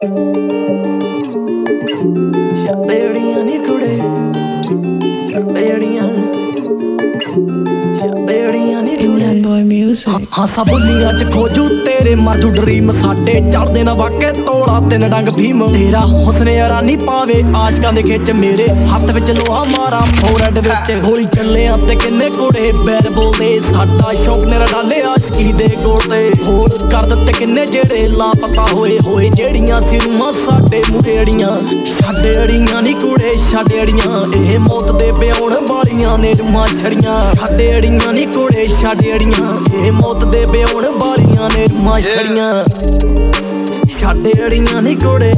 ਛੱਡੜੀਆਂ ਨੀ ਕੁੜੇ ਛੱਡੜੀਆਂ Indian boy music. ਹਾਸਾ ਬੁੱਲੀਆਂ ਚ ਖੋਜੂ ਤੇਰੇ ਮਰਜੂ ਡਰੀਮ ਸਾਡੇ ਚੜਦੇ ਨਾ ਵਾਕੇ ਤੋੜਾ ਤਿੰਨ ਡੰਗ ਭੀਮ ਤੇਰਾ ਹੁਸਨ ਯਾਰਾਨੀ ਪਾਵੇ ਆਸ਼ਕਾਂ ਦੇ ਖਿੱਚ ਮੇਰੇ ਹੱਥ ਵਿੱਚ ਲੋਹਾ ਮਾਰਾਂ ਫੋਰਡ ਵਿੱਚ ਹੋਈ ਚੱਲਿਆਂ ਤੇ ਕਿੰਨੇ ਕੁੜੇ ਬੈਰ ਬੋਲਦੇ ਸਾਡਾ ਸ਼ੌਕ ਨੇ ਰਡਾਲੇ ਆਸ਼ਕੀ ਦੇ ਗੋਲ ਤੇ ਹੋਰ ਕਰ ਦਿੱਤੇ ਕਿੰਨੇ ਜਿਹੜੇ ਲਾਪਤਾ ਹੋਏ ਜਿਹੜੀਆਂ ਸੀ ਰੂਮਾਂ ਸਾਡੇ ਮੁਰੇੜੀਆਂ ਛੱਡੜੀਆਂ ਨੀ ਕੁੜੇ ਛੱਡੜੀਆਂ ਇਹ ਮੌਤ ਦੇ ਬਿਆਉਣ ਵਾਲੀਆਂ ਨੇ ਰੂਮਾਂ ਛੜੀਆਂ ਛੱਡੜੀਆਂ ਨੀ ਕੁੜੇ ਛੱਡੜੀਆਂ ਇਹ ਮੌਤ ਦੇ ਬਿਆਉਣ ਵਾਲੀਆਂ ਨੇ ਰੂਮਾਂ ਛੜੀਆਂ ਛੱਡੜੀਆਂ ਨੀ ਕੁੜੇ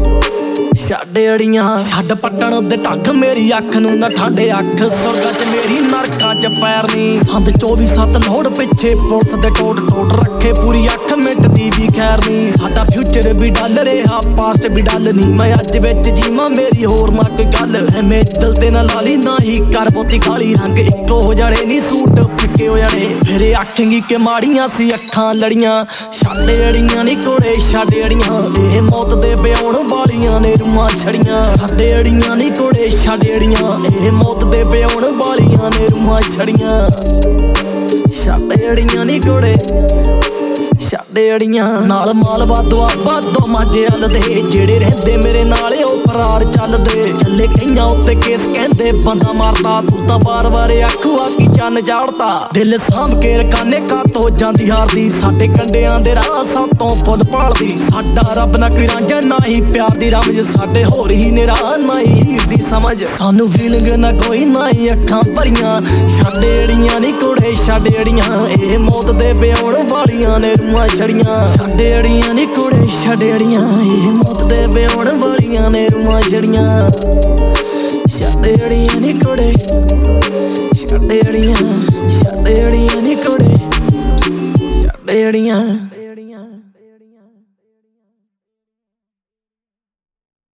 ਛੱਡੜੀਆਂ ਛੱਡ ਪੱਟਣ ਦੇ ਢੰਗ ਮੇਰੀ ਅੱਖ ਨੂੰ ਨਾ ਠੰਡੇ ਅੱਖ ਸੁਰਗਾਂ ਚ ਮੇਰੀ ਨਰਕਾਂ ਚ ਪੈਰ ਨੀ ਸੰਦ 24/7 ਲੋੜ ਪਿੱਛੇ ਪੁਲਿਸ ਦੇ ਟੋਟ ਰੱਖੇ ਪੂਰੀ ਅੱਖ ਮਿੰਟ ਦੀ ਵੀ ਖੈਰ ਨੀ ਸਾਡਾ ਫਿਊਚਰ ਵੀ ਡੱਲ ਰਿਹਾ ਪਾਸਟ ਵੀ ਡੱਲ ਨੀ ਮੈਂ ਅੱਜ ਵਿੱਚ ਜੀਵਾਂ ਮੇਰੀ ਹੋਰ ਨਾ ਕੋਈ ਗੱਲ ਐਵੇਂ ਦਿਲ ਤੇ ਨਾ ਲਾਲੀ ਨਾ ਹੀ ਕਰ ਬੋਤੀ ਕਾਲੀ ਰੰਗ ਇੱਕੋ ਹੋ ਜਾਣੇ ਨੀ ਸੂਟ ਫਿੱਕੇ ਹੋ ਜਾਣੇ ਫੇਰੇ ਆਖੇਂਗੀ ਕਿ ਮਾੜੀਆਂ ਸੀ ਅੱਖਾਂ ਲੜੀਆਂ ਛੱਡੜੀਆਂ ਨੀ ਕੋੜੇ ਛੱਡੜੀਆਂ ਇਹ ਮੌਤ ਦੇ ਬਿਆਉਣ ਵਾਲੀਆਂ ਨੇ ਰੂਮਾਂ ਛੜੀਆਂ ਛੱਡੜੀਆਂ ਨੀ ਕੋੜੇ ਛੱਡੜੀਆਂ ਇਹ ਮੌਤ ਦੇ ਬਿਆਉਣ ਵਾਲੀਆਂ ਨੇ ਰੂਮਾਂ ਛੜੀਆਂ ਛੱਡੜੀਆਂ ਨੀ ਕੁੜੇ ਛੱਡੜੀਆਂ ਨਾਲ ਮਾਲ ਵਾਧੋ ਮਾਝੇ ਹੱਲ ਦੇ ਜਿਹੜੇ ਰਹਿੰਦੇ ਮੇਰੇ ਨਾਲ ਉਹ ਫਰਾਰ ਚੱਲਦੇ ਚੱਲੇ ਕਈਆਂ ਉੱਤੇ ਕੇਸ ਕਹਿੰਦੇ ਬੰਦਾ ਮਾਰਦਾ ਤੂੰ ਤਾਂ ਵਾਰ ਆਖੂ ਆ ਕੀ ਚੰਨ ਚਾੜਦਾ ਦਿਲ ਸਾਂਭ ਕੇ ਰਕਾਨੇ ਕਾਤੋਂ ਜਾਂਦੀ ਹਾਰਦੀ ਸਾਡੇ ਕੰਡਿਆਂ ਦੇ ਰਾਹ ਸਾਤੋਂ ਫੁੱਲ ਭਾਲਦੀ ਸਾਡਾ ਰੱਬ ਨਾ ਕੋਈ ਰਾਂਝਾ ਨਾ ਹੀ ਪਿਆਰ ਦੀ ਰਮਜ ਸਾਡੇ ਹੋਰ ਹੀ ਨਿਰਾਹ ਨਾ ਹੀ ਹੀਰ ਦੀ ਸਮਝ ਸਾਨੂੰ ਫੀਲਿੰਗ ਨਾ ਕੋਈ ਨਾ ਹੀ ਅੱਖਾਂ ਭਰੀਆਂ ਛੱਡੜੀਆਂ ਨੀ ਕੁੜੇ ਛੱਡੜੀਆਂ ਇਹ ਮੌਤ ਦੇ ਬਿਆਉਣ ਵਾਲੀਆਂ ਨੇ ਰੂਮਾਂ ਛੜੀਆਂ ਛੱਡੜੀਆਂ ਨੀ ਕੁੜੇ ਛੱਡੜੀਆਂ ਇਹ ਮੌਤ ਦੇ ਬਿਆਉਣ ਵਾਲੀਆਂ ਨੇ ਰੂਮਾਂ ਛੜੀਆਂ ਛੱਡੜੀਆਂ ਨੀ ਕੁੜੇ ਛੱਡੜੀਆਂ ਨੀ ਕੁੜੇ ਛੱਡੜੀਆਂ